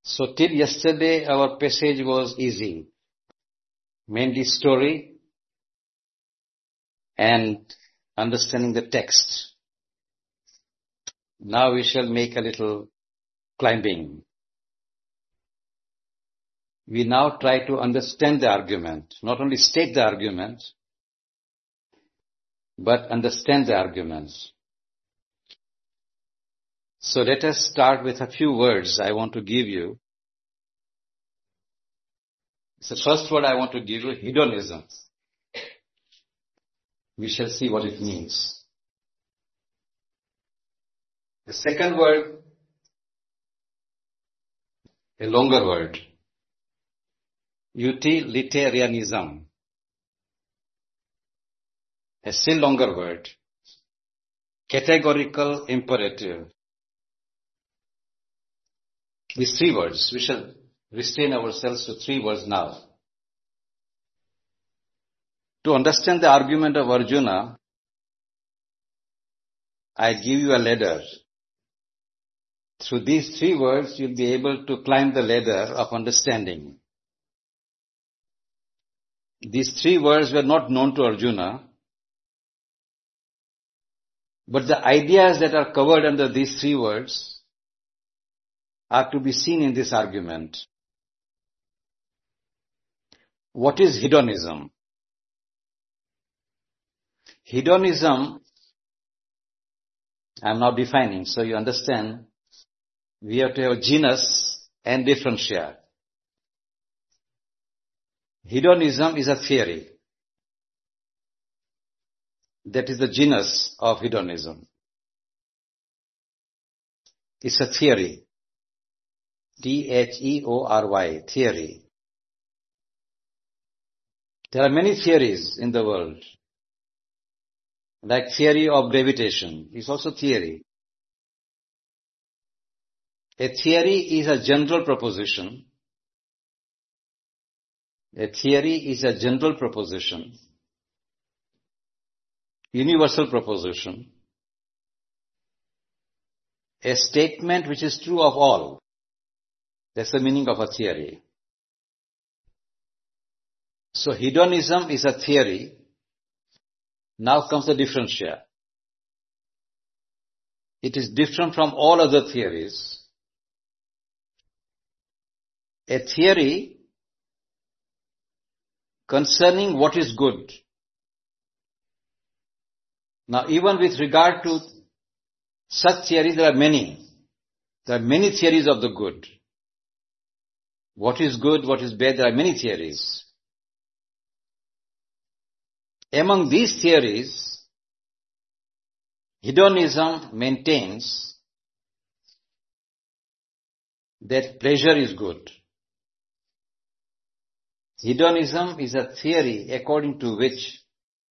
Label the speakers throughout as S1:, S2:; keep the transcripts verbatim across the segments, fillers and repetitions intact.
S1: So till yesterday our passage was easy, mainly story and understanding the text. Now we shall make a little climbing. We now try to understand the argument, not only state the argument, but understand the arguments. So let us start with a few words I want to give you. The first word I want to give you, hedonism. We shall see what it means. The second word, a longer word, utilitarianism. A still longer word, categorical imperative. These three words, we shall restrain ourselves to three words now. To understand the argument of Arjuna, I give you a ladder. Through these three words, you'll be able to climb the ladder of understanding. These three words were not known to Arjuna, but the ideas that are covered under these three words are to be seen in this argument. What is hedonism? Hedonism, I am now defining, so you understand, we have to have genus and differentia. Hedonism is a theory. That is the genus of hedonism. It's a theory. T H E O R Y, theory. There are many theories in the world. Like theory of gravitation is also theory. A theory is a general proposition. A theory is a general proposition. Universal proposition. A statement which is true of all. That's the meaning of a theory. So hedonism is a theory. Now comes the differentia. It is different from all other theories. A theory concerning what is good. Now even with regard to such theories, there are many. There are many theories of the good. What is good, what is bad, there are many theories. Among these theories, hedonism maintains that pleasure is good. Hedonism is a theory according to which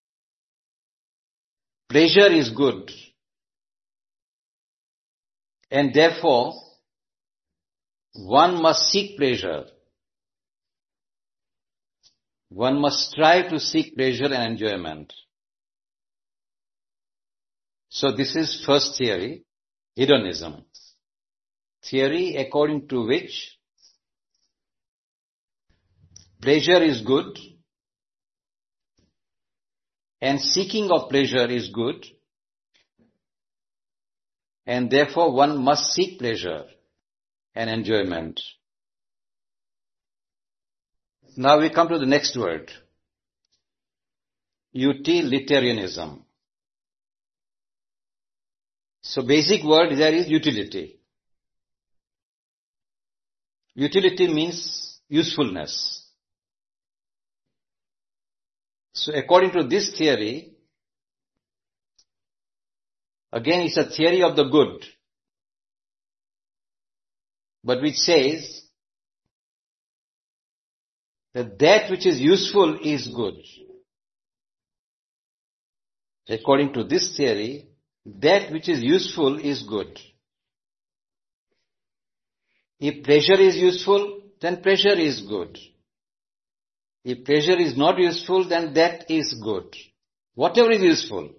S1: pleasure is good, and therefore one must seek pleasure. One must strive to seek pleasure and enjoyment. So this is first theory, hedonism. Theory according to which pleasure is good and seeking of pleasure is good, and therefore one must seek pleasure and enjoyment. Now we come to the next word, utilitarianism. So basic word there is utility. Utility means usefulness. So according to this theory, again it's a theory of the good, but which says that that which is useful is good. According to this theory, that which is useful is good. If pleasure is useful, then pleasure is good. If pleasure is not useful, then that is good. Whatever is useful.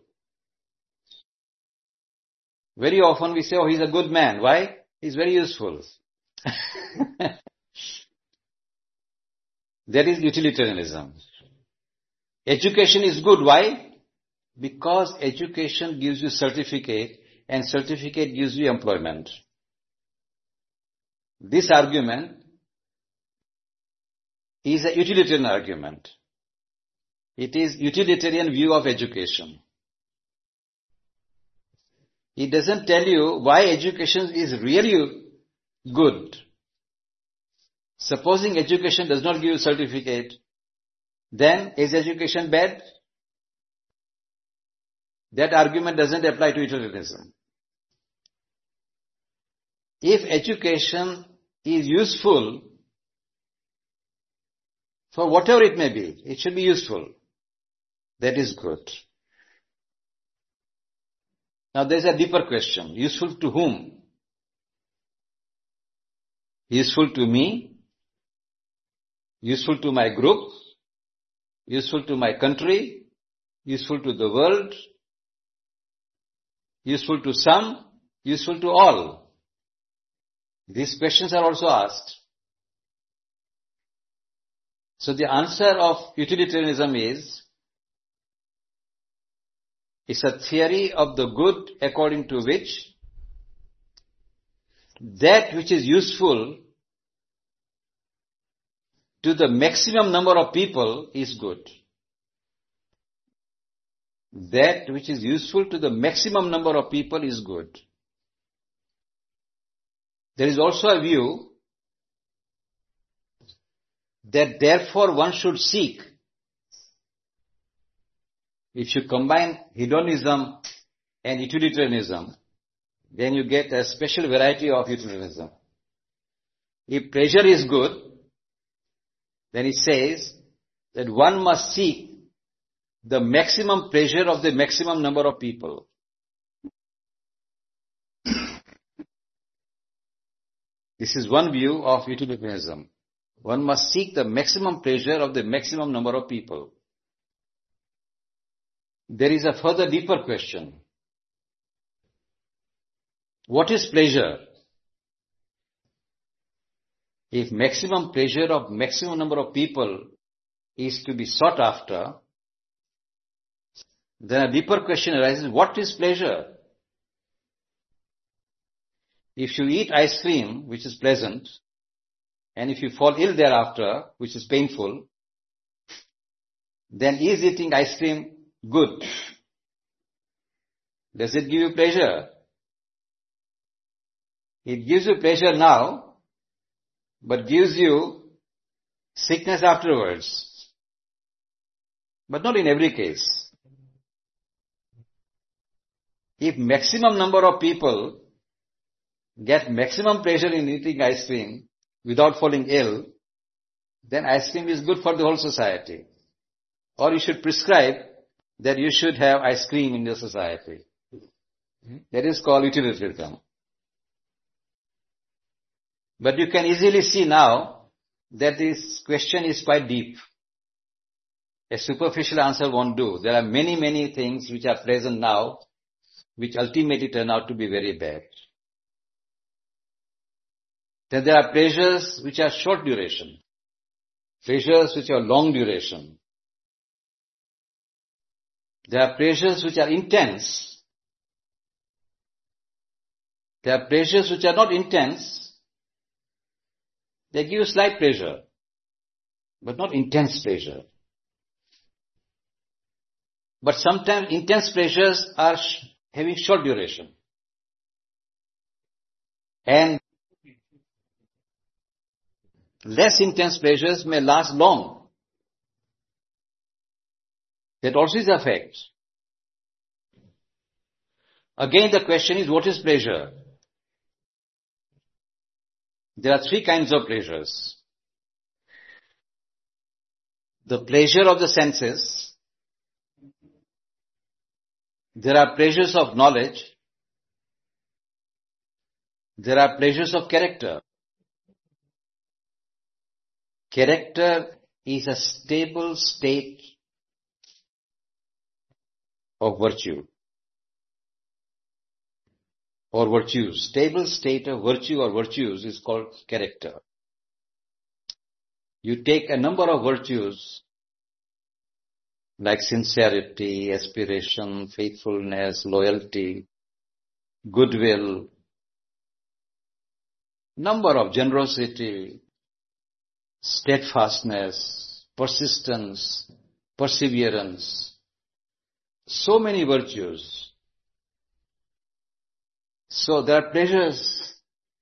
S1: Very often we say, oh, he's a good man. Why? He's very useful. That is utilitarianism. Education is good. Why? Because education gives you certificate and certificate gives you employment. This argument is a utilitarian argument. It is utilitarian view of education. It doesn't tell you why education is really good. Supposing education does not give you certificate, then is education bad? That argument doesn't apply to utilitarianism. If education is useful, for whatever it may be, it should be useful. That is good. Now there is a deeper question. Useful to whom? Useful to me? Useful to my group? Useful to my country? Useful to the world? Useful to some? Useful to all? These questions are also asked. So the answer of utilitarianism is, it's a theory of the good according to which that which is useful to the maximum number of people is good. That which is useful to the maximum number of people is good. There is also a view that therefore one should seek. If you combine hedonism and utilitarianism, then you get a special variety of utilitarianism. If pleasure is good, then it says that one must seek the maximum pleasure of the maximum number of people. This is one view of utilitarianism. One must seek the maximum pleasure of the maximum number of people. There is a further deeper question. What is pleasure? If maximum pleasure of maximum number of people is to be sought after, then a deeper question arises, what is pleasure? If you eat ice cream, which is pleasant, and if you fall ill thereafter, which is painful, then is eating ice cream good? Does it give you pleasure? It gives you pleasure now, but gives you sickness afterwards. But not in every case. If maximum number of people get maximum pleasure in eating ice cream without falling ill, then ice cream is good for the whole society. Or you should prescribe that you should have ice cream in your society. That is called utilitarianism. But you can easily see now that this question is quite deep. A superficial answer won't do. There are many, many things which are present now, which ultimately turn out to be very bad. Then there are pleasures which are short duration, pleasures which are long duration. There are pleasures which are intense. There are pleasures which are not intense. They give you slight pleasure, but not intense pleasure. But sometimes intense pleasures are sh- having short duration. And less intense pleasures may last long. That also is a fact. Again, the question is, what is pleasure? There are three kinds of pleasures. The pleasure of the senses. There are pleasures of knowledge. There are pleasures of character. Character is a stable state of virtue. or virtues. Stable state of virtue or virtues is called character. You take a number of virtues like sincerity, aspiration, faithfulness, loyalty, goodwill, number of generosity, steadfastness, persistence, perseverance, so many virtues. So there are pleasures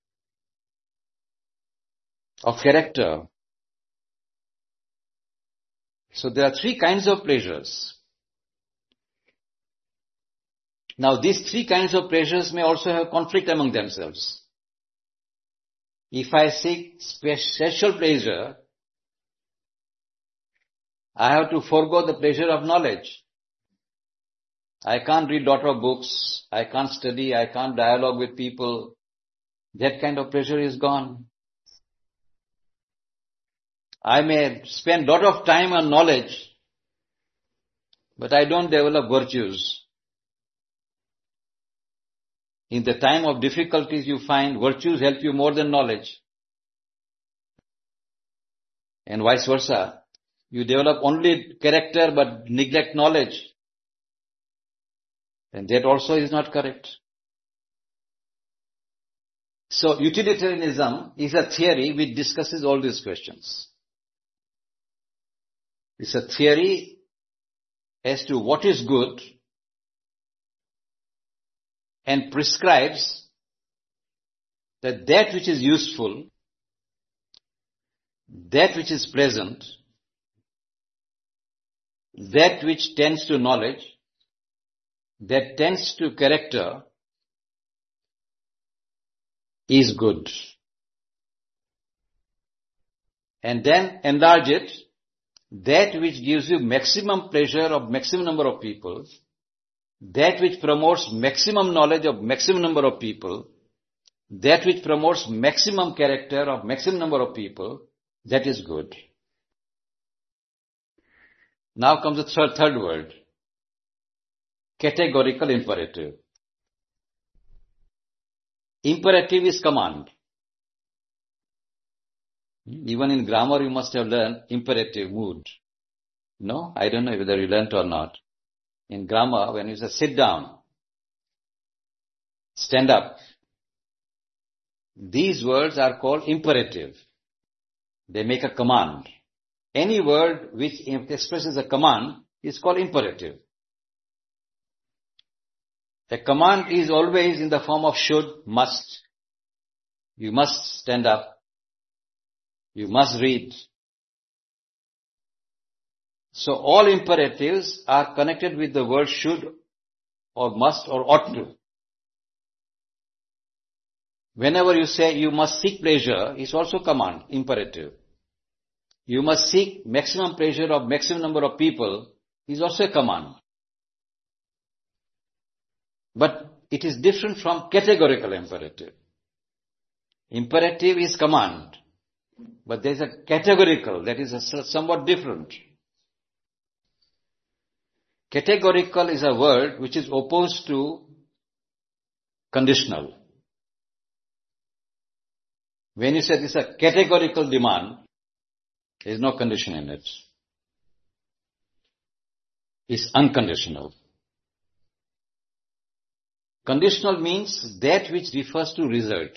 S1: of character. So there are three kinds of pleasures. Now these three kinds of pleasures may also have conflict among themselves. If I seek special pleasure, I have to forego the pleasure of knowledge. I can't read lot of books, I can't study, I can't dialogue with people. That kind of pleasure is gone. I may spend lot of time on knowledge, but I don't develop virtues. In the time of difficulties you find virtues help you more than knowledge. And vice versa. You develop only character but neglect knowledge. And that also is not correct. So utilitarianism is a theory which discusses all these questions. It's a theory as to what is good and prescribes that that which is useful, that which is pleasant, that which tends to knowledge, that tends to character is good. And then enlarge it, that which gives you maximum pleasure of maximum number of people, that which promotes maximum knowledge of maximum number of people, that which promotes maximum character of maximum number of people, that is good. Now comes the third, third word. Categorical imperative. Imperative is command. Even in grammar you must have learned imperative mood. No? I don't know whether you learned or not. In grammar, when you say sit down, stand up, these words are called imperative. They make a command. Any word which expresses a command is called imperative. A command is always in the form of should, must. You must stand up. You must read. So all imperatives are connected with the word should or must or ought to. Whenever you say you must seek pleasure, it's also command, imperative. You must seek maximum pleasure of maximum number of people is also a command. But it is different from categorical imperative. Imperative is command, but there is a categorical that is a somewhat different. Categorical is a word which is opposed to conditional. When you say this is a categorical demand, there is no condition in it. It's unconditional. Conditional means that which refers to result.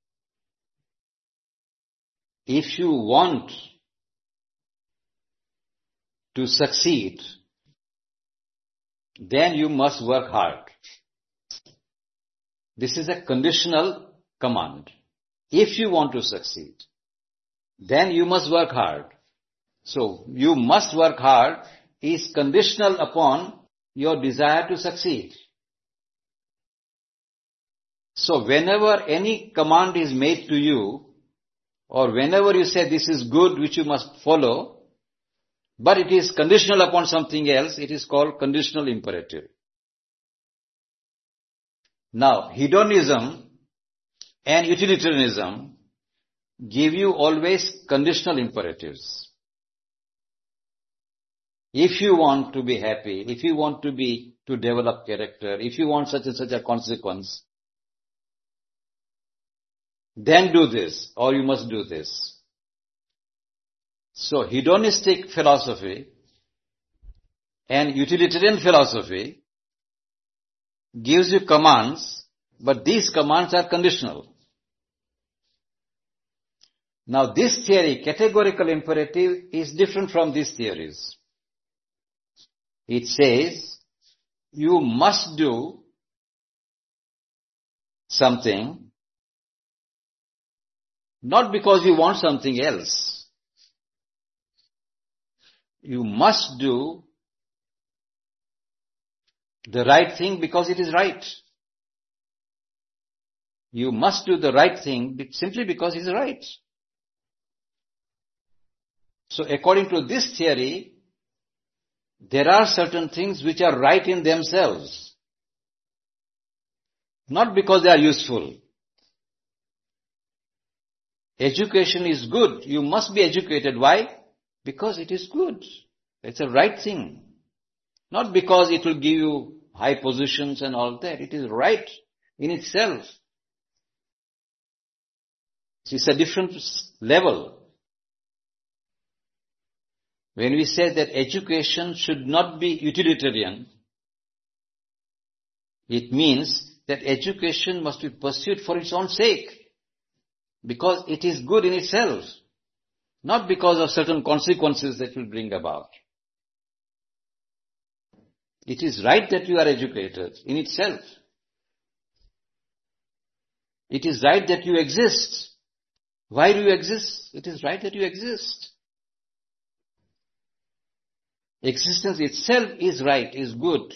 S1: If you want to succeed, then you must work hard. This is a conditional command. If you want to succeed, then you must work hard. So, you must work hard is conditional upon your desire to succeed. So, whenever any command is made to you, or whenever you say this is good which you must follow, but it is conditional upon something else, it is called conditional imperative. Now, hedonism and utilitarianism give you always conditional imperatives. If you want to be happy, if you want to be, to develop character, if you want such and such a consequence, then do this, or you must do this. So hedonistic philosophy and utilitarian philosophy gives you commands, but these commands are conditional. Now this theory, categorical imperative, is different from these theories. It says, you must do something, not because you want something else. You must do the right thing because it is right. You must do the right thing simply because it is right. So according to this theory, there are certain things which are right in themselves, not because they are useful. Education is good. You must be educated. Why? Because it is good. It's a right thing. Not because it will give you high positions and all that. It is right in itself. It's a different level. When we say that education should not be utilitarian, it means that education must be pursued for its own sake, because it is good in itself, not because of certain consequences that will bring about. It is right that you are educated in itself. It is right that you exist. Why do you exist? It is right that you exist. Existence itself is right, is good.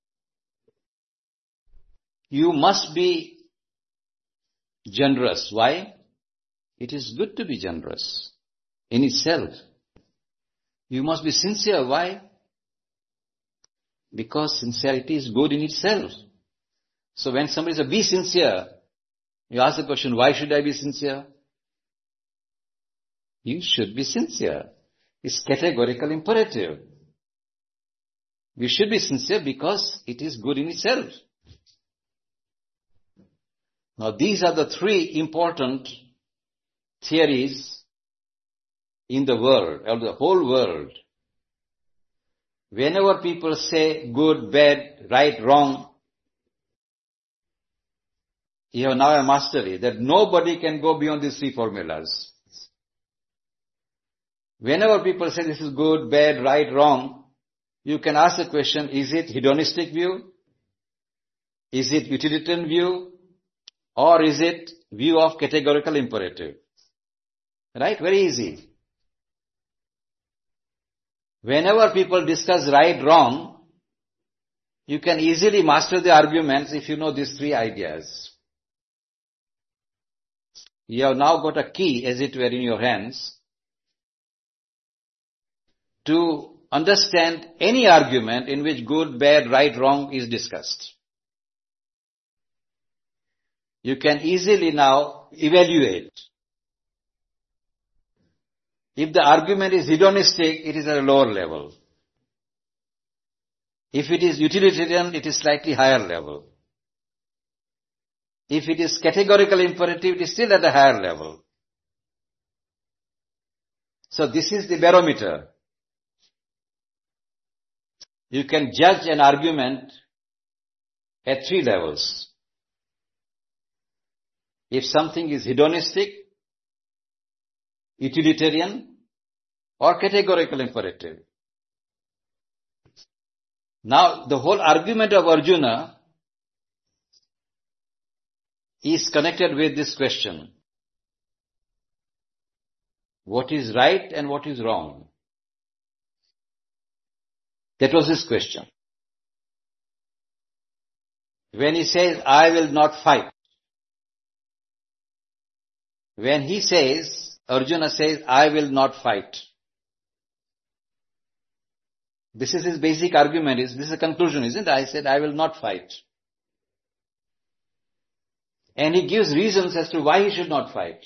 S1: You must be generous. Why? It is good to be generous in itself. You must be sincere. Why? Because sincerity is good in itself. So when somebody says, be sincere, you ask the question, why should I be sincere? You should be sincere. It's categorical imperative. You should be sincere because it is good in itself. Now these are the three important theories in the world, or the whole world. Whenever people say good, bad, right, wrong, you have now a mastery that nobody can go beyond these three formulas. Whenever people say this is good, bad, right, wrong, you can ask the question, is it hedonistic view? Is it utilitarian view? Or is it view of categorical imperative? Right? Very easy. Whenever people discuss right, wrong, you can easily master the arguments if you know these three ideas. You have now got a key, as it were, in your hands to understand any argument in which good, bad, right, wrong is discussed. You can easily now evaluate. If the argument is hedonistic, it is at a lower level. If it is utilitarian, it is slightly higher level. If it is categorical imperative, it is still at a higher level. So this is the barometer. You can judge an argument at three levels. If something is hedonistic, utilitarian, or categorical imperative. Now, the whole argument of Arjuna is connected with this question. What is right and what is wrong? That was his question. When he says, I will not fight. When he says, Arjuna says, I will not fight. This is his basic argument. This is a conclusion, isn't it? I said, I will not fight. And he gives reasons as to why he should not fight.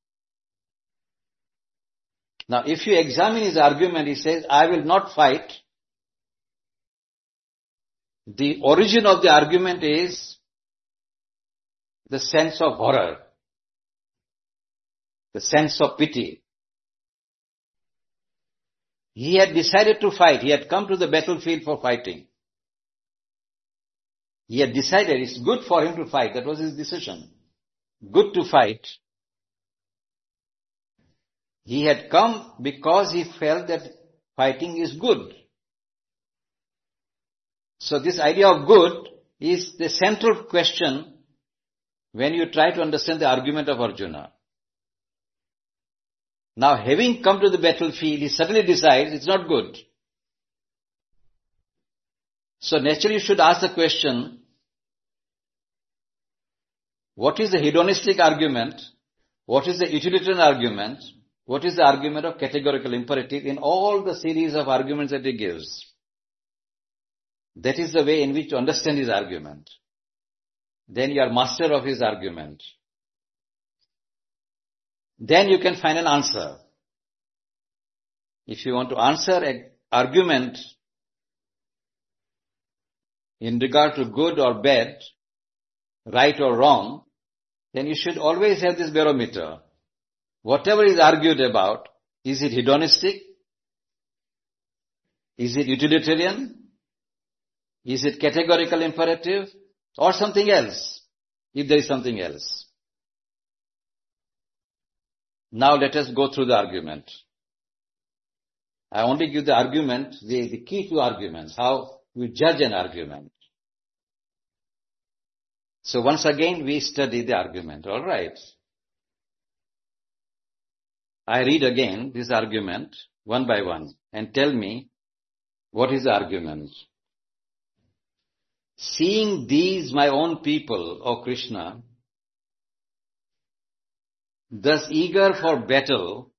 S1: Now, if you examine his argument, he says, I will not fight. The origin of the argument is the sense of horror. the sense of pity. He had decided to fight. He had come to the battlefield for fighting. He had decided it's good for him to fight. That was his decision. Good to fight. He had come because he felt that fighting is good. So this idea of good is the central question when you try to understand the argument of Arjuna. Now, having come to the battlefield, he suddenly decides it's not good. So naturally you should ask the question, what is the hedonistic argument? What is the utilitarian argument? What is the argument of categorical imperative in all the series of arguments that he gives? That is the way in which to understand his argument. Then you are master of his argument. Then you can find an answer. If you want to answer an argument in regard to good or bad, right or wrong, then you should always have this barometer. Whatever is argued about, is it hedonistic? Is it utilitarian? Is it categorical imperative? Or something else, if there is something else. Now let us go through the argument. I only give the argument, the, the key to arguments, how we judge an argument. So once again we study the argument, alright. I read again this argument one by one and tell me what is the argument. Seeing these my own people, O Krishna, thus eager for battle,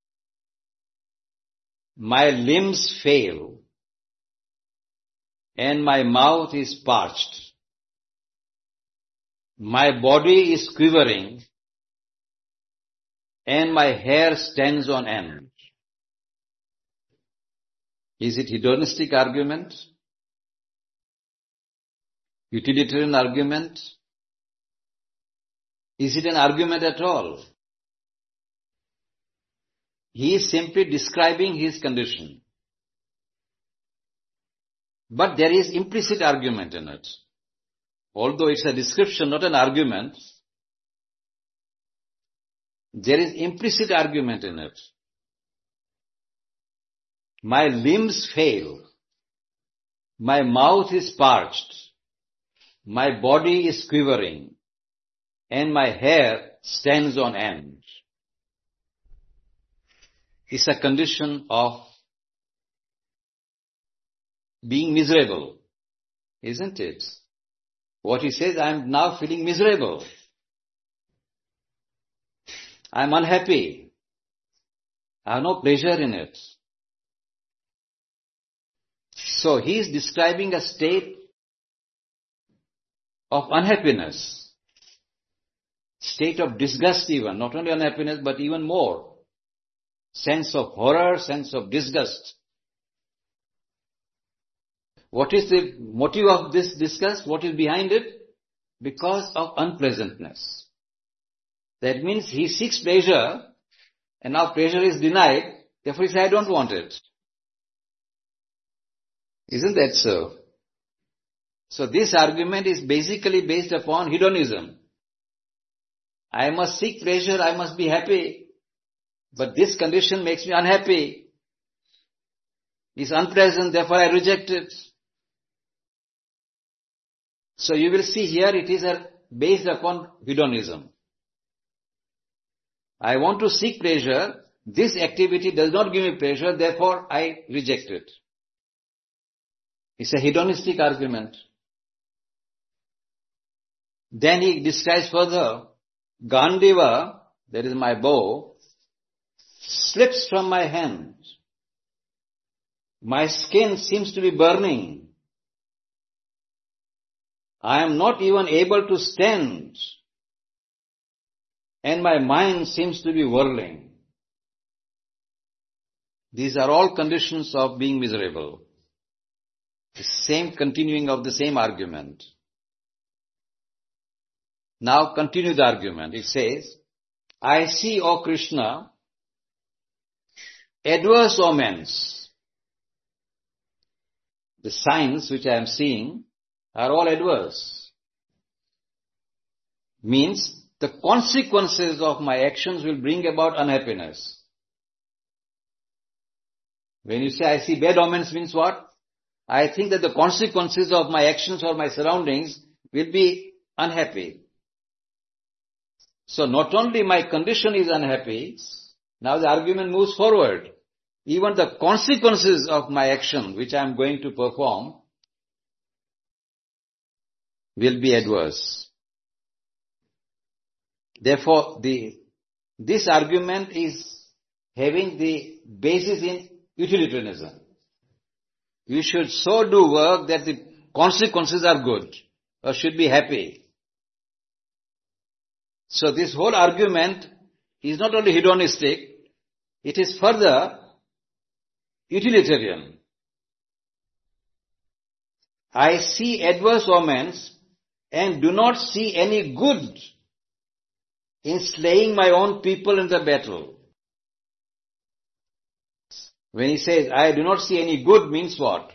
S1: my limbs fail and my mouth is parched. My body is quivering and my hair stands on end. Is it hedonistic argument? Utilitarian argument? Is it an argument at all? He is simply describing his condition. But there is implicit argument in it. Although it's a description, not an argument, there is implicit argument in it. My limbs fail. My mouth is parched. My body is quivering. And my hair stands on end. It's a condition of being miserable, isn't it? What he says, I am now feeling miserable. I am unhappy. I have no pleasure in it. So he is describing a state of unhappiness, state of disgust even, not only unhappiness but even more. Sense of horror, sense of disgust. What is the motive of this disgust? What is behind it? Because of unpleasantness. That means he seeks pleasure and now pleasure is denied, therefore he says, I don't want it. Isn't that so? So this argument is basically based upon hedonism. I must seek pleasure, I must be happy. But this condition makes me unhappy. It's unpleasant, therefore I reject it. So you will see here it is a, based upon hedonism. I want to seek pleasure. This activity does not give me pleasure, therefore I reject it. It's a hedonistic argument. Then he describes further, Gandiva, that is my bow, slips from my hand. My skin seems to be burning. I am not even able to stand. And my mind seems to be whirling. These are all conditions of being miserable. The same continuing of the same argument. Now continue the argument. It says, I see, O Krishna, adverse omens. The signs which I am seeing are all adverse. Means the consequences of my actions will bring about unhappiness. When you say I see bad omens means what? I think that the consequences of my actions or my surroundings will be unhappy. So not only my condition is unhappy, now the argument moves forward. Even the consequences of my action which I am going to perform will be adverse. Therefore, the, this argument is having the basis in utilitarianism. You should so do work that the consequences are good or should be happy. So this whole argument is not only hedonistic, it is further utilitarian. I see adverse omens and do not see any good in slaying my own people in the battle. When he says, I do not see any good means what?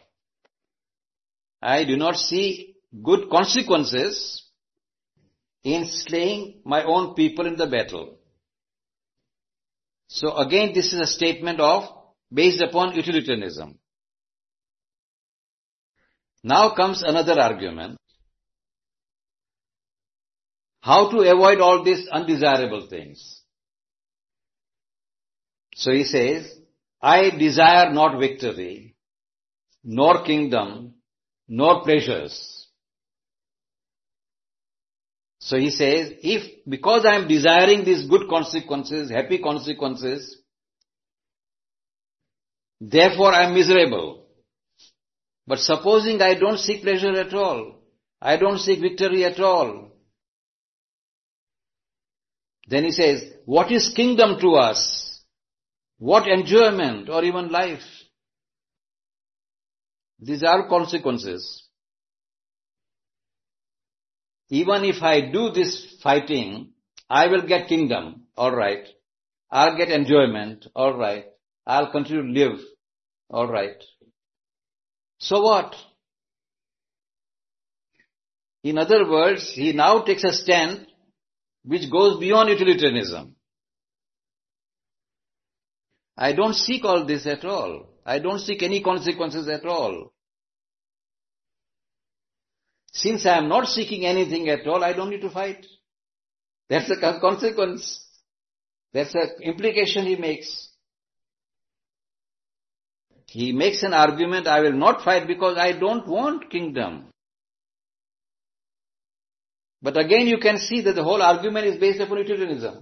S1: I do not see good consequences in slaying my own people in the battle. So again, this is a statement of, based upon utilitarianism. Now comes another argument. How to avoid all these undesirable things. So he says, I desire not victory, nor kingdom, nor pleasures. So he says, if, because I am desiring these good consequences, happy consequences, therefore I am miserable. But supposing I don't seek pleasure at all, I don't seek victory at all, then he says, what is kingdom to us? What enjoyment or even life? These are consequences. Even if I do this fighting, I will get kingdom, alright. I'll get enjoyment, alright. I'll continue to live, alright. So what? In other words, he now takes a stand which goes beyond utilitarianism. I don't seek all this at all. I don't seek any consequences at all. Since I am not seeking anything at all, I don't need to fight. That's a consequence. That's an implication he makes. He makes an argument, I will not fight because I don't want kingdom. But again you can see that the whole argument is based upon utilitarianism.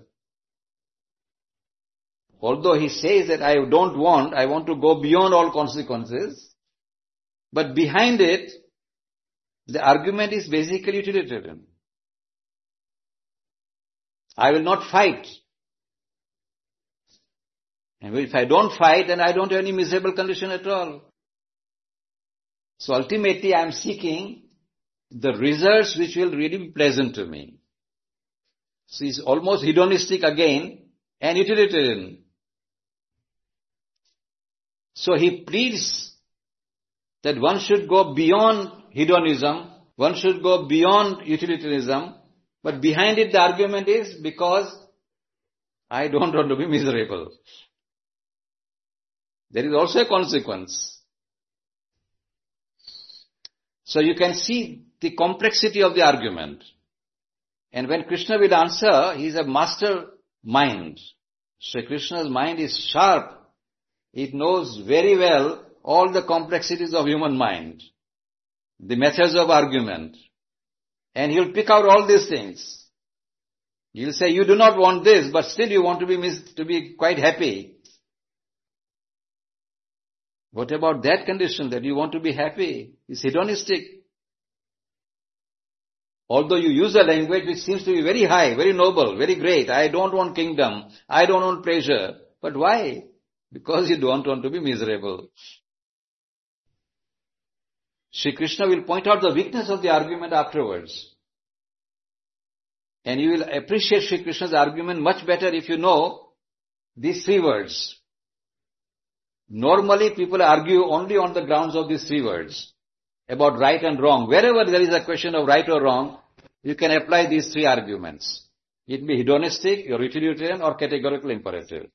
S1: Although he says that I don't want, I want to go beyond all consequences, but behind it, the argument is basically utilitarian. I will not fight. And if I don't fight, then I don't have any miserable condition at all. So ultimately I am seeking the results which will really be pleasant to me. So it's almost hedonistic again and utilitarian. So he pleads that one should go beyond hedonism, one should go beyond utilitarianism, but behind it the argument is because I don't want to be miserable. There is also a consequence. So you can see the complexity of the argument. And when Krishna will answer, he is a master mind. So Krishna's mind is sharp. It knows very well all the complexities of human mind, the methods of argument. And he'll pick out all these things. He'll say, you do not want this, but still you want to be mis- to be quite happy. What about that condition that you want to be happy? It's hedonistic. Although you use a language which seems to be very high, very noble, very great. I don't want kingdom. I don't want pleasure. But why? Because you don't want to be miserable. Shri Krishna will point out the weakness of the argument afterwards. And you will appreciate Sri Krishna's argument much better if you know these three words. Normally people argue only on the grounds of these three words about right and wrong. Wherever there is a question of right or wrong, you can apply these three arguments. It be hedonistic, or utilitarian, or categorical imperative.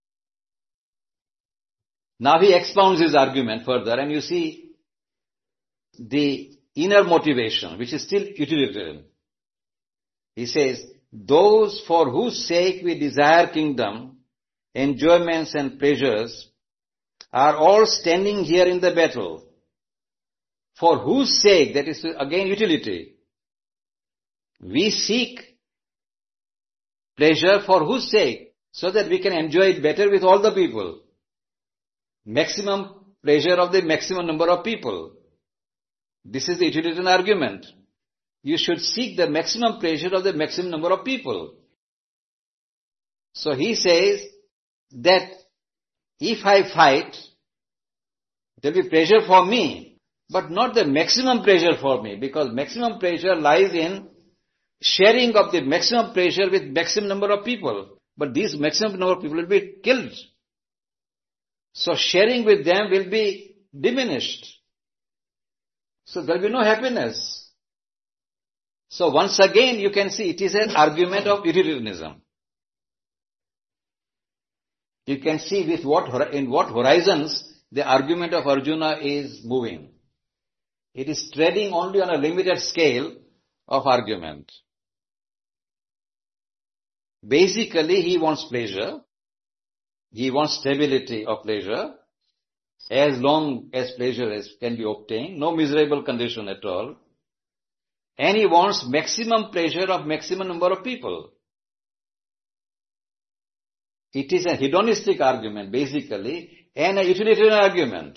S1: Now he expounds his argument further, and you see the inner motivation, which is still utilitarian. He says, those for whose sake we desire kingdom, enjoyments and pleasures, are all standing here in the battle. For whose sake, that is again utility. We seek pleasure for whose sake? So that we can enjoy it better with all the people. Maximum pleasure of the maximum number of people. This is the utilitarian argument. You should seek the maximum pleasure of the maximum number of people. So he says that if I fight, there will be pleasure for me, but not the maximum pleasure for me, because maximum pleasure lies in sharing of the maximum pleasure with maximum number of people. But these maximum number of people will be killed. So sharing with them will be diminished. So there will be no happiness. So once again you can see it is an argument of utilitarianism. You can see with what, in what horizons the argument of Arjuna is moving. It is treading only on a limited scale of argument. Basically he wants pleasure. He wants stability of pleasure. As long as pleasure is, can be obtained. No miserable condition at all. And he wants maximum pleasure of maximum number of people. It is a hedonistic argument basically and a utilitarian argument.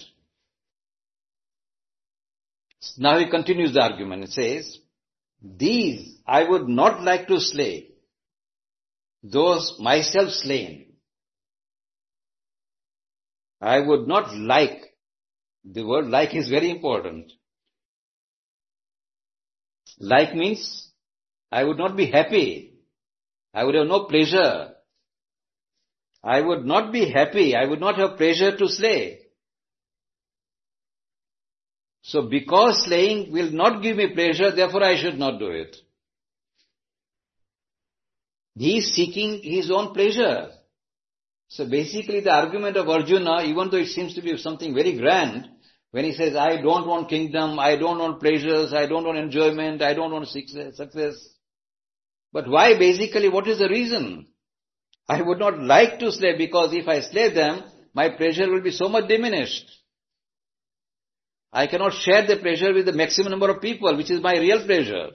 S1: Now he continues the argument. It says, these I would not like to slay, those myself slain. I would not like, the word like is very important. Like means, I would not be happy. I would have no pleasure. I would not be happy. I would not have pleasure to slay. So because slaying will not give me pleasure, therefore I should not do it. He is seeking his own pleasure. So basically the argument of Arjuna, even though it seems to be something very grand, when he says, I don't want kingdom, I don't want pleasures, I don't want enjoyment, I don't want success. But why basically, what is the reason? I would not like to slay because if I slay them, my pleasure will be so much diminished. I cannot share the pleasure with the maximum number of people, which is my real pleasure.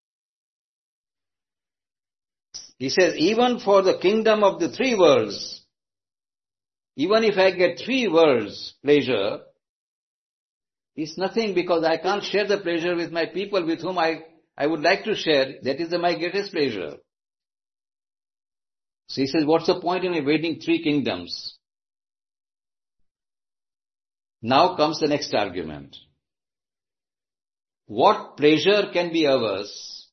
S1: He says, even for the kingdom of the three worlds, even if I get three worlds pleasure, it's nothing because I can't share the pleasure with my people with whom I, I would like to share. That is the, my greatest pleasure. So he says, what's the point in evading three kingdoms? Now comes the next argument. What pleasure can be ours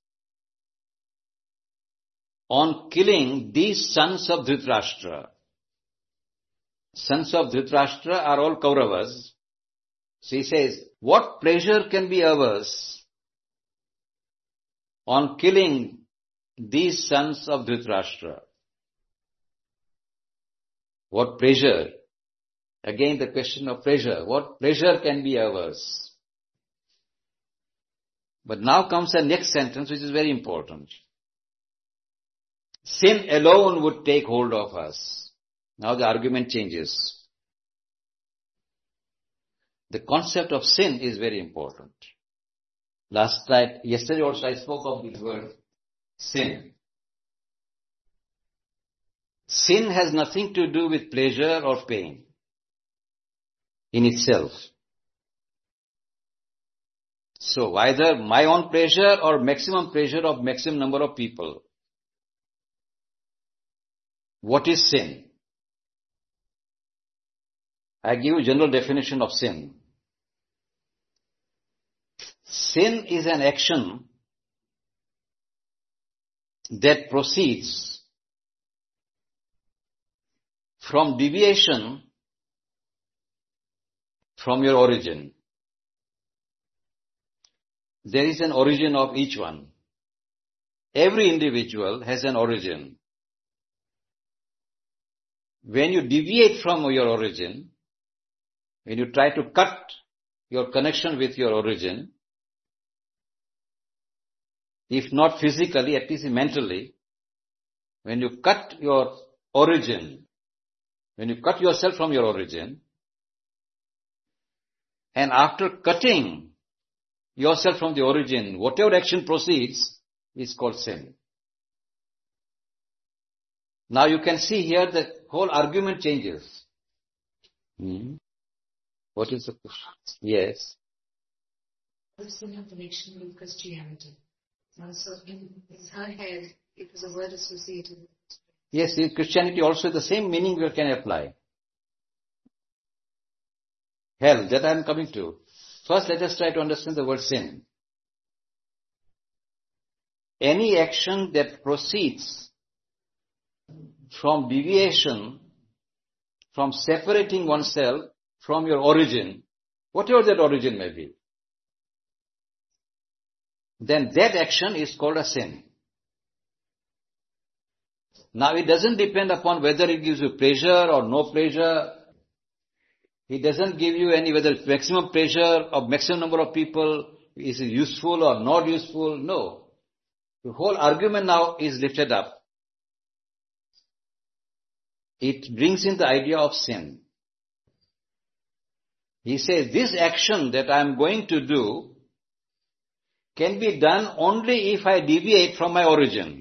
S1: on killing these sons of Dhritarashtra? Sons of Dhritarashtra are all Kauravas. So he says, what pleasure can be ours on killing these sons of Dhritarashtra? What pleasure? Again the question of pleasure. What pleasure can be ours? But now comes the next sentence which is very important. Sin alone would take hold of us. Now the argument changes. The concept of sin is very important. Last night, yesterday also I spoke of this word, sin. Sin has nothing to do with pleasure or pain in itself. So either my own pleasure or maximum pleasure of maximum number of people. What is sin? I give you a general definition of sin. Sin is an action that proceeds from deviation from your origin. There is an origin of each one. Every individual has an origin. When you deviate from your origin, when you try to cut your connection with your origin, if not physically, at least mentally, when you cut your origin, when you cut yourself from your origin, and after cutting yourself from the origin, whatever action proceeds is called sin. Now you can see here the whole argument changes. Hmm. What is the question? Yes.
S2: This in connection with Christianity. Uh, so in, in her head, it was a word associated with it.
S1: Yes, in Christianity also the same meaning we can apply. Hell, that I am coming to. First, let us try to understand the word sin. Any action that proceeds from deviation, from separating oneself from your origin, whatever that origin may be, then that action is called a sin. Now it doesn't depend upon whether it gives you pleasure or no pleasure. It doesn't give you any, whether it's maximum pleasure or maximum number of people, is it useful or not useful? No. The whole argument now is lifted up. It brings in the idea of sin. He says, this action that I am going to do can be done only if I deviate from my origin.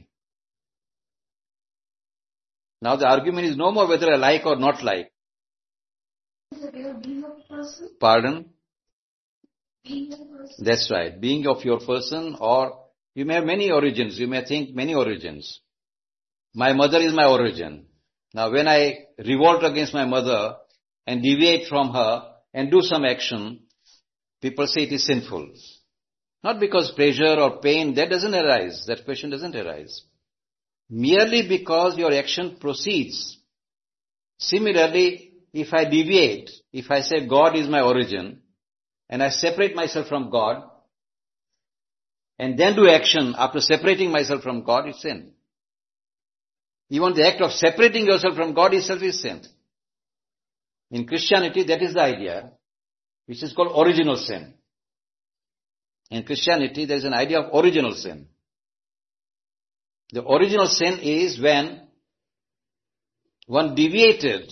S1: Now the argument is no more whether I like or not like.
S2: Being of person?
S1: Pardon?
S2: Being of person?
S1: That's right. Being of your person, or you may have many origins. You may think many origins. My mother is my origin. Now when I revolt against my mother and deviate from her and do some action, people say it is sinful. Not because pleasure or pain, that doesn't arise. That question doesn't arise. Merely because your action proceeds. Similarly, if I deviate, if I say God is my origin, and I separate myself from God, and then do action after separating myself from God, it's sin. Even the act of separating yourself from God itself is sin. In Christianity, that is the idea, which is called original sin. In Christianity, there is an idea of original sin. The original sin is when one deviated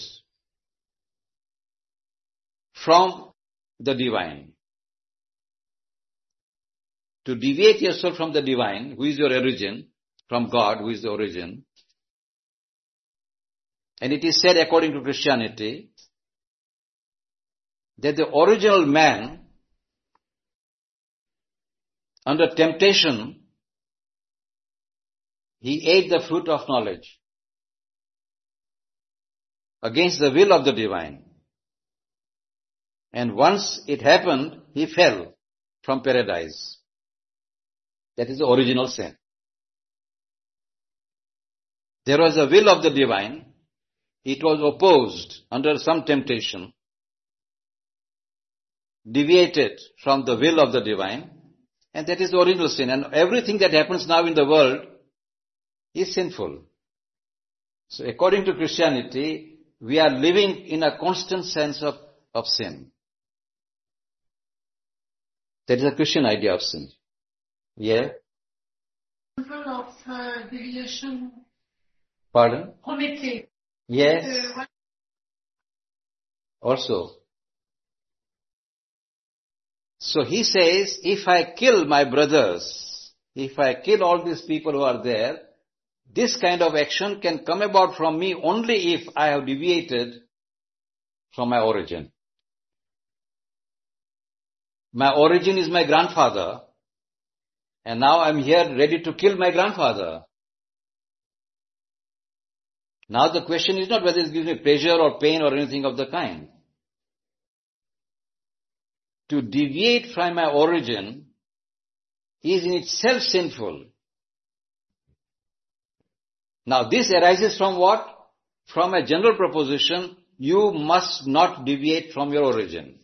S1: from the divine. To deviate yourself from the divine, who is your origin, from God, who is the origin. And it is said according to Christianity that the original man, under temptation, he ate the fruit of knowledge against the will of the divine. And once it happened, he fell from paradise. That is the original sin. There was a will of the divine. It was opposed under some temptation, deviated from the will of the divine, and that is the original sin. And everything that happens now in the world is sinful. So according to Christianity, we are living in a constant sense of, of sin. That is a Christian idea of sin. Yeah?
S2: Example of uh, deviation.
S1: Pardon?
S2: Committee.
S1: Yes.
S2: Uh,
S1: Also. So he says, if I kill my brothers, if I kill all these people who are there, this kind of action can come about from me only if I have deviated from my origin. My origin is my grandfather, and now I am here ready to kill my grandfather. Now the question is not whether it gives me pleasure or pain or anything of the kind. To deviate from my origin is in itself sinful. Now this arises from what? From a general proposition, you must not deviate from your origin.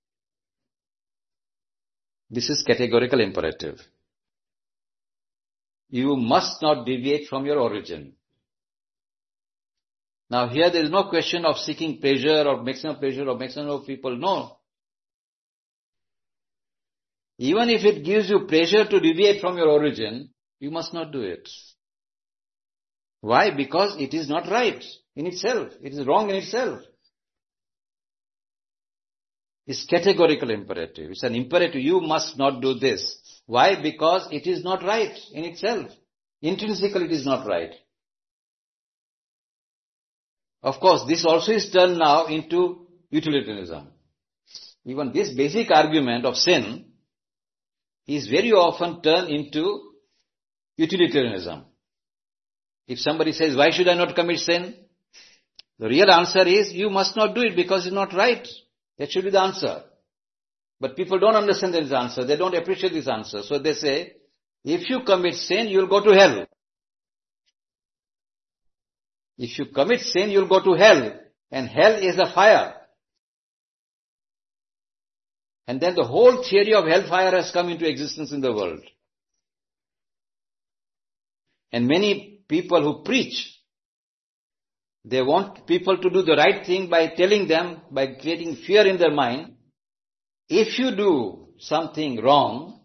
S1: This is categorical imperative. You must not deviate from your origin. Now here there is no question of seeking pleasure or maximum pleasure or maximum of people. No. Even if it gives you pleasure to deviate from your origin, you must not do it. Why? Because it is not right in itself. It is wrong in itself. It's categorical imperative. It's an imperative. You must not do this. Why? Because it is not right in itself. Intrinsically it is not right. Of course, this also is turned now into utilitarianism. Even this basic argument of sin is very often turned into utilitarianism. If somebody says, why should I not commit sin? The real answer is, you must not do it because it's not right. That should be the answer. But people don't understand this answer. They don't appreciate this answer. So they say, if you commit sin, you'll go to hell. If you commit sin, you'll go to hell. And hell is a fire. And then the whole theory of hellfire has come into existence in the world. And many people who preach, they want people to do the right thing by telling them, by creating fear in their mind, if you do something wrong,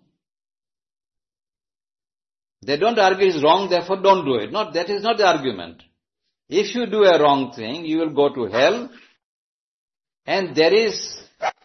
S1: they don't argue it's wrong, therefore don't do it. Not, that is not the argument. If you do a wrong thing, you will go to hell, and there is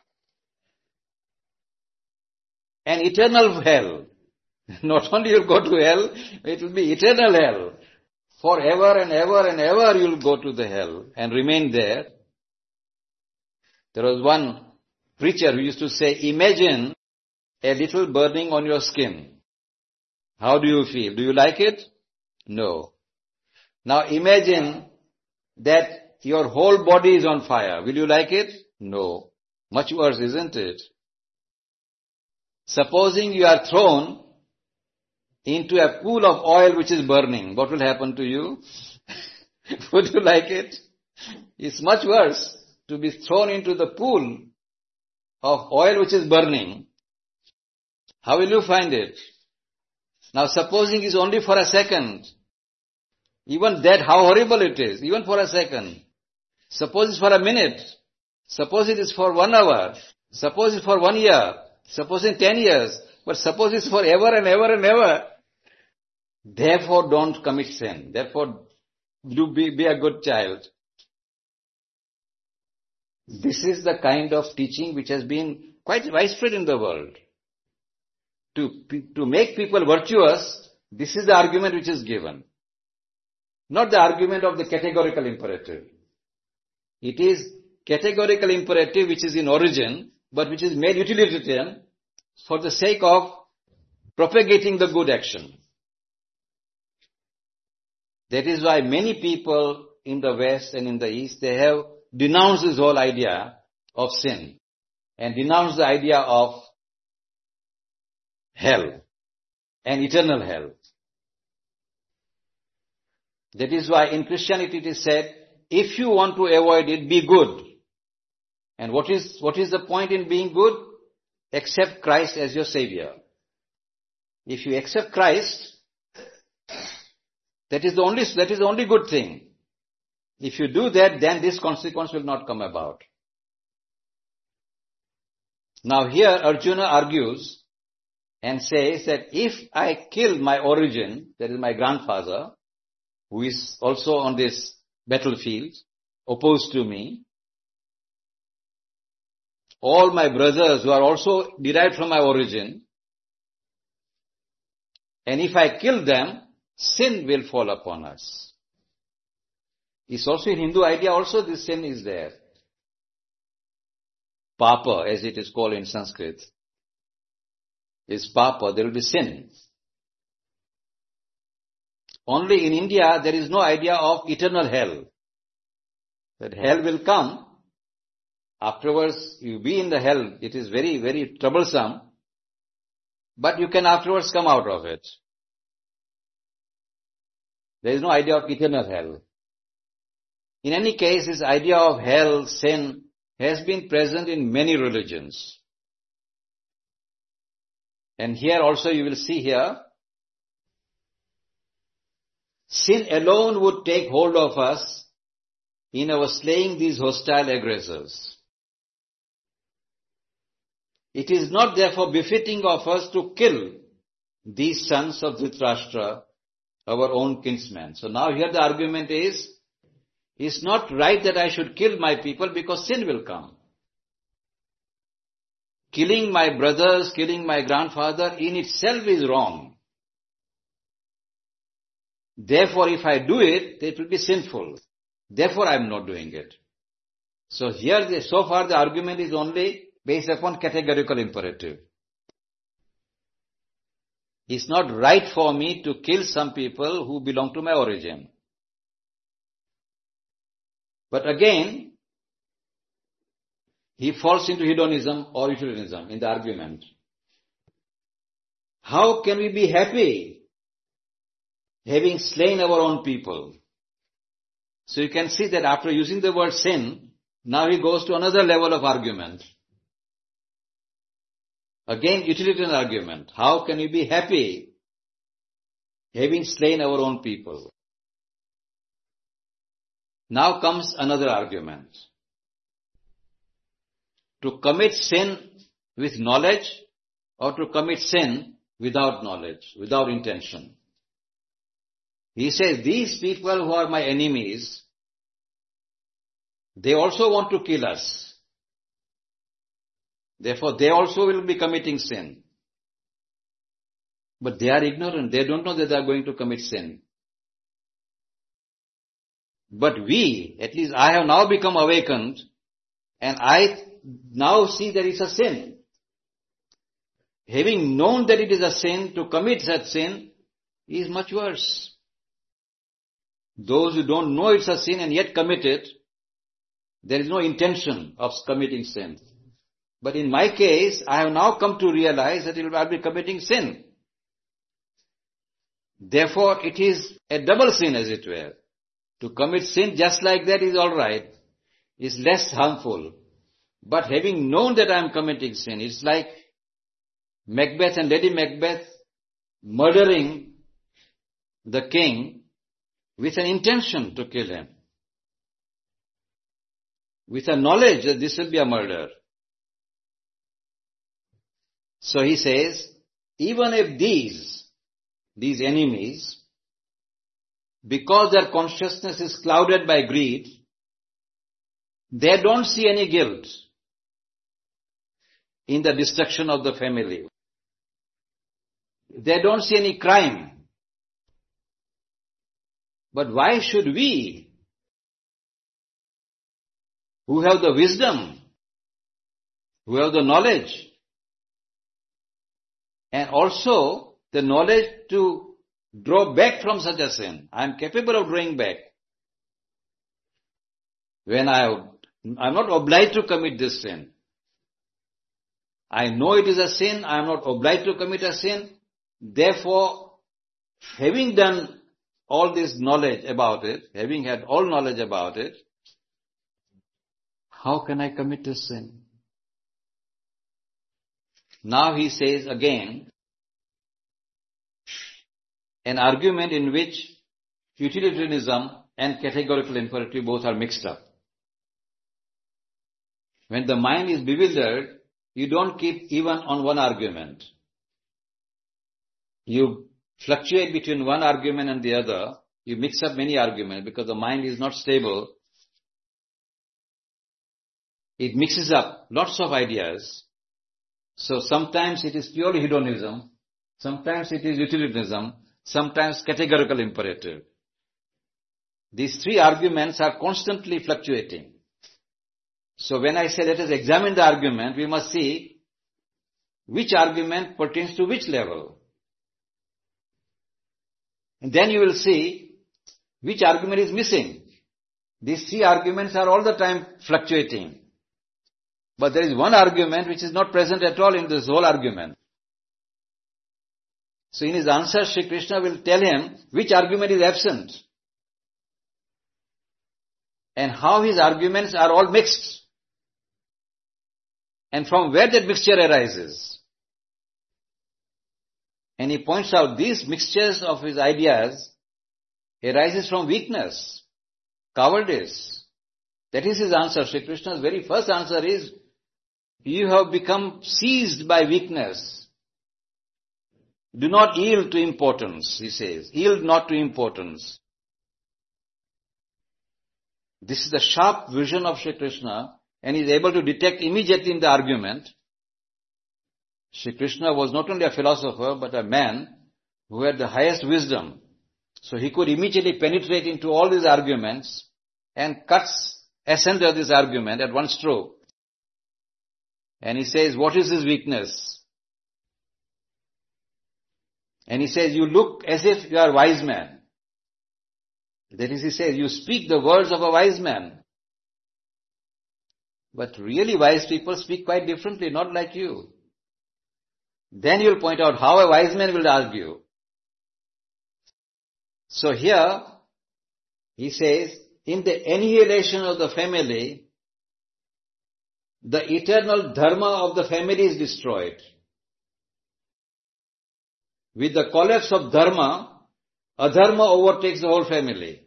S1: an eternal hell. Not only you'll go to hell, it will be eternal hell. Forever and ever and ever you'll go to the hell and remain there. There was one preacher who used to say, imagine a little burning on your skin. How do you feel? Do you like it? No. Now imagine that your whole body is on fire. Will you like it? No. Much worse, isn't it? Supposing you are thrown into a pool of oil which is burning, what will happen to you? Would you like it? It's much worse to be thrown into the pool of oil which is burning. How will you find it? Now supposing it's only for a second. Even that, how horrible it is, even for a second. Suppose it's for a minute. Suppose it is for one hour. Suppose it's for one year. Suppose in ten years. But suppose it's for ever and ever and ever. Therefore don't commit sin. Therefore do be, be a good child. This is the kind of teaching which has been quite widespread in the world. To, to make people virtuous, this is the argument which is given. Not the argument of the categorical imperative. It is categorical imperative which is in origin, but which is made utilitarian for the sake of propagating the good action. That is why many people in the West and in the East, they have denounced this whole idea of sin and denounced the idea of hell and eternal hell. That is why in Christianity it is said, if you want to avoid it, be good. And what is, what is the point in being good? Accept Christ as your Savior. If you accept Christ, that is the only, that is the only good thing. If you do that, then this consequence will not come about. Now here Arjuna argues and says that if I kill my origin, that is my grandfather, who is also on this battlefield, opposed to me, all my brothers who are also derived from my origin, and if I kill them, sin will fall upon us. It's also in Hindu idea also this sin is there. Papa, as it is called in Sanskrit, is papa, there will be sin. Only in India there is no idea of eternal hell. That hell will come. Afterwards you be in the hell. It is very, very troublesome. But you can afterwards come out of it. There is no idea of eternal hell. In any case, this idea of hell, sin, has been present in many religions. And here also you will see here, sin alone would take hold of us in our slaying these hostile aggressors. It is not therefore befitting of us to kill these sons of Dhritarashtra, our own kinsmen. So now here the argument is, it's not right that I should kill my people because sin will come. Killing my brothers, killing my grandfather in itself is wrong. Therefore, if I do it, it will be sinful. Therefore, I am not doing it. So here, the, so far the argument is only based upon categorical imperative. It's not right for me to kill some people who belong to my origin. But again, he falls into hedonism or utilitarianism in the argument. How can we be happy having slain our own people? So you can see that after using the word sin, now he goes to another level of argument. Again, utilitarian argument. How can we be happy having slain our own people? Now comes another argument. To commit sin with knowledge or to commit sin without knowledge, without intention. He says, these people who are my enemies, they also want to kill us. Therefore, they also will be committing sin. But they are ignorant. They don't know that they are going to commit sin. But we, at least I have now become awakened, and I now see that it's a sin. Having known that it is a sin, to commit such sin is much worse. Those who don't know it's a sin and yet commit it, there is no intention of committing sin. But in my case, I have now come to realize that I'll be committing sin. Therefore, it is a double sin, as it were. To commit sin just like that is alright, is less harmful. But having known that I am committing sin, it's like Macbeth and Lady Macbeth murdering the king with an intention to kill him. With a knowledge that this will be a murder. So he says, even if these, these enemies, because their consciousness is clouded by greed, they don't see any guilt in the destruction of the family. They don't see any crime. But why should we, who have the wisdom, who have the knowledge, and also the knowledge to draw back from such a sin. I am capable of drawing back. When I, I am not obliged to commit this sin. I know it is a sin, I am not obliged to commit a sin. Therefore, having done all this knowledge about it, having had all knowledge about it, how can I commit this sin? Now he says again, an argument in which utilitarianism and categorical imperative both are mixed up. When the mind is bewildered, you don't keep even on one argument. You fluctuate between one argument and the other. You mix up many arguments because the mind is not stable. It mixes up lots of ideas. So sometimes it is purely hedonism, sometimes it is utilitarianism, sometimes categorical imperative. These three arguments are constantly fluctuating. So when I say let us examine the argument, we must see which argument pertains to which level. And then you will see which argument is missing. These three arguments are all the time fluctuating. But there is one argument which is not present at all in this whole argument. So in his answer, Shri Krishna will tell him which argument is absent and how his arguments are all mixed and from where that mixture arises. And he points out these mixtures of his ideas arises from weakness, cowardice. That is his answer. Shri Krishna's very first answer is, you have become seized by weakness. Do not yield to importance, he says. Yield not to importance. This is the sharp vision of Shri Krishna, and he is able to detect immediately in the argument. Shri Krishna was not only a philosopher, but a man who had the highest wisdom. So he could immediately penetrate into all these arguments and cuts asunder this argument at one stroke. And he says, what is his weakness? And he says, you look as if you are a wise man. That is, he says, you speak the words of a wise man. But really wise people speak quite differently, not like you. Then you'll point out how a wise man will argue. So here, he says, in the annihilation of the family, the eternal dharma of the family is destroyed. With the collapse of dharma, adharma overtakes the whole family.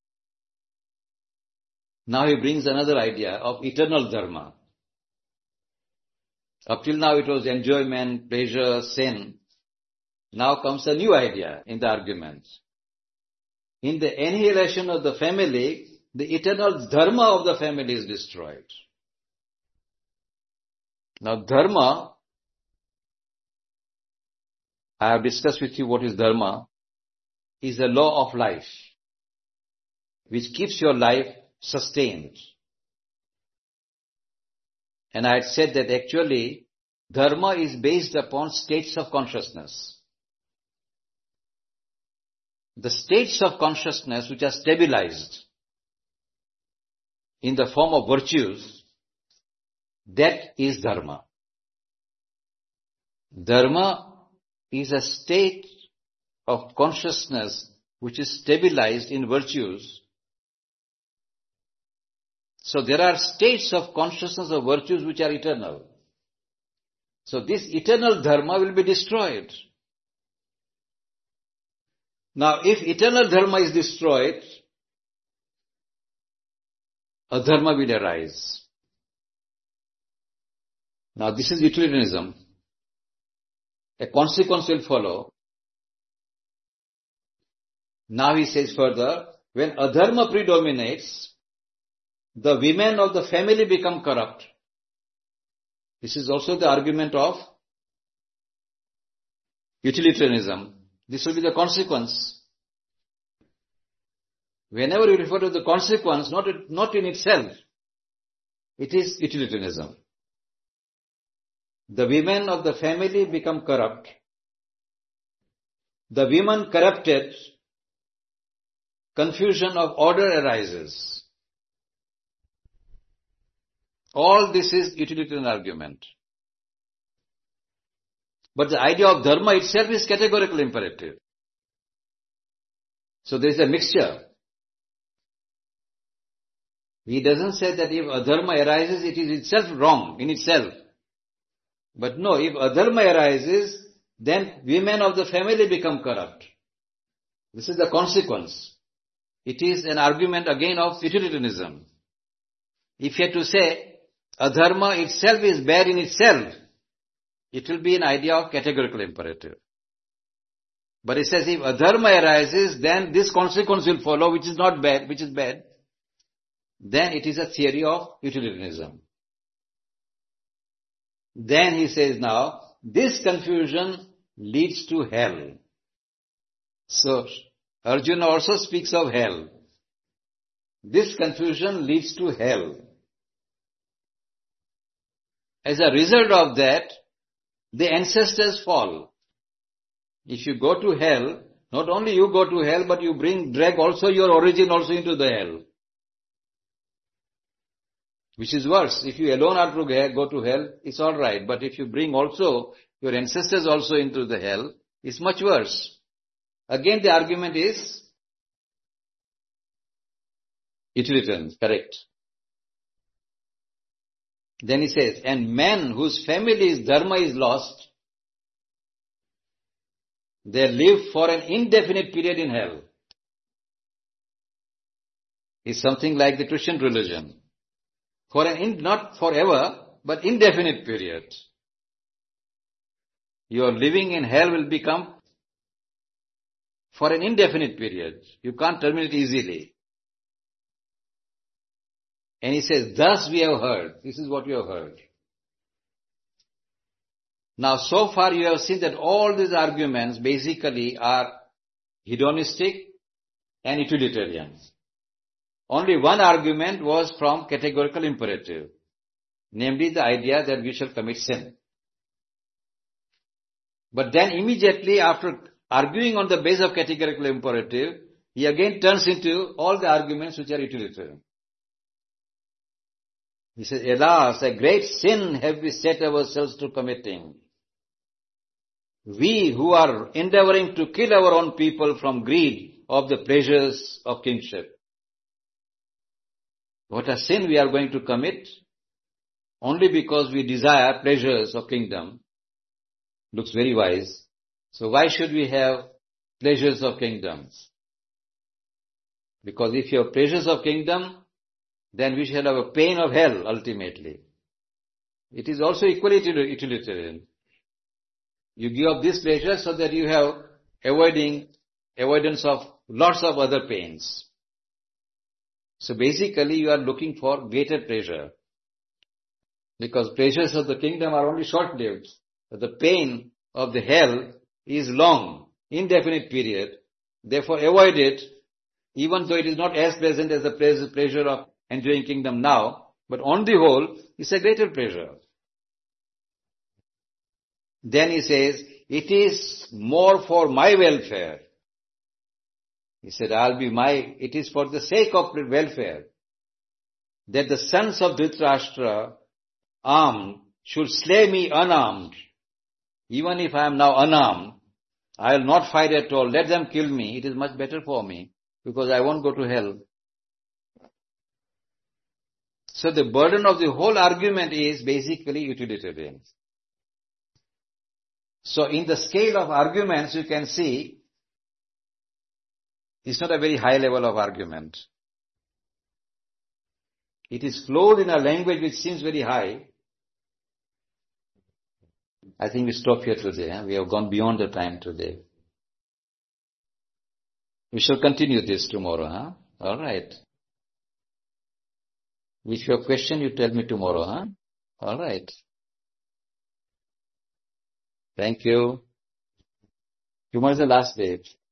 S1: Now he brings another idea of eternal dharma. Up till now it was enjoyment, pleasure, sin. Now comes a new idea in the argument. In the annihilation of the family, the eternal dharma of the family is destroyed. Now dharma, I have discussed with you what is dharma, is a law of life, which keeps your life sustained. And I had said that actually, dharma is based upon states of consciousness. The states of consciousness which are stabilized in the form of virtues, that is dharma. Dharma is a state of consciousness which is stabilized in virtues. So there are states of consciousness of virtues which are eternal. So this eternal dharma will be destroyed. Now if eternal dharma is destroyed, adharma will arise. Now this is utilitarianism. A consequence will follow. Now he says further, when adharma predominates, the women of the family become corrupt. This is also the argument of utilitarianism. This will be the consequence. Whenever you refer to the consequence, not, not in itself, it is utilitarianism. The women of the family become corrupt. The women corrupted, confusion of order arises. All this is utilitarian argument. But the idea of dharma itself is categorical imperative. So there is a mixture. He doesn't say that if adharma arises, it is itself wrong in itself. But no, if adharma arises, then women of the family become corrupt. This is the consequence. It is an argument again of utilitarianism. If you had to say, adharma itself is bad in itself, it will be an idea of categorical imperative. But it says if adharma arises, then this consequence will follow, which is not bad, which is bad. Then it is a theory of utilitarianism. Then he says now, this confusion leads to hell. So, Arjuna also speaks of hell. This confusion leads to hell. As a result of that, the ancestors fall. If you go to hell, not only you go to hell, but you bring, drag also your origin also into the hell. Which is worse. If you alone are to go to hell, it's alright. But if you bring also your ancestors also into the hell, is much worse. Again the argument is utilitarian, correct. Then he says, and men whose family's dharma is lost, they live for an indefinite period in hell. It's something like the Christian religion. For an in, not forever, but indefinite period. Your living in hell will become for an indefinite period. You can't terminate easily. And he says, thus we have heard. This is what you have heard. Now so far you have seen that all these arguments basically are hedonistic and utilitarian. Only one argument was from categorical imperative, namely the idea that we shall commit sin. But then immediately after arguing on the basis of categorical imperative, he again turns into all the arguments which are utilitarian. He says, alas, a great sin have we set ourselves to committing. We who are endeavoring to kill our own people from greed of the pleasures of kingship. What a sin we are going to commit only because we desire pleasures of kingdom. Looks very wise. So why should we have pleasures of kingdom? Because if you have pleasures of kingdom, then we shall have a pain of hell ultimately. It is also equally utilitarian. You give up this pleasure so that you have avoiding, avoidance of lots of other pains. So basically you are looking for greater pleasure. Because pleasures of the kingdom are only short-lived. But the pain of the hell is long, indefinite period. Therefore avoid it, even though it is not as pleasant as the pleasure of enjoying kingdom now, but on the whole, it's a greater pleasure. Then he says, it is more for my welfare. He said, I'll be my, it is for the sake of welfare, that the sons of Dhritarashtra, armed, should slay me unarmed. Even if I am now unarmed, I will not fight at all. Let them kill me. It is much better for me, because I won't go to hell. So the burden of the whole argument is basically utilitarian. So in the scale of arguments, you can see, it's not a very high level of argument. It is flowed in a language which seems very high. I think we stop here today. Huh? We have gone beyond the time today. We shall continue this tomorrow. Huh? All right. If you have a question, you tell me tomorrow. Huh? All right. Thank you. Tomorrow is the last day.